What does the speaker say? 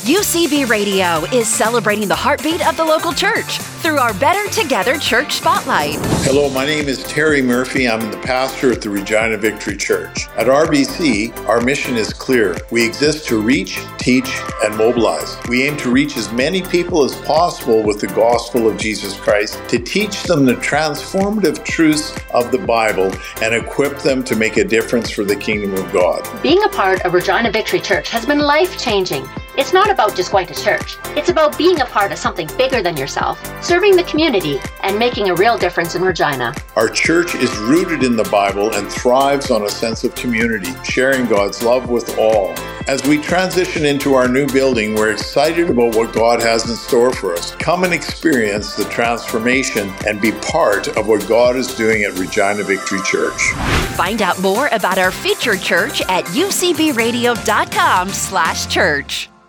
UCB Radio is celebrating the heartbeat of the local church through our Better Together Church Spotlight. Hello, my name is Terry Murphy. I'm the pastor at the Regina Victory Church. At RBC, our mission is clear. We exist to reach, teach, and mobilize. We aim to reach as many people as possible with the gospel of Jesus Christ, to teach them the transformative truths of the Bible, and equip them to make a difference for the kingdom of God. Being a part of Regina Victory Church has been life-changing. It's not about just going to church. It's about being a part of something bigger than yourself, serving the community, and making a real difference in Regina. Our church is rooted in the Bible and thrives on a sense of community, sharing God's love with all. As we transition into our new building, we're excited about what God has in store for us. Come and experience the transformation and be part of what God is doing at Regina Victory Church. Find out more about our featured church at ucbradio.com/church.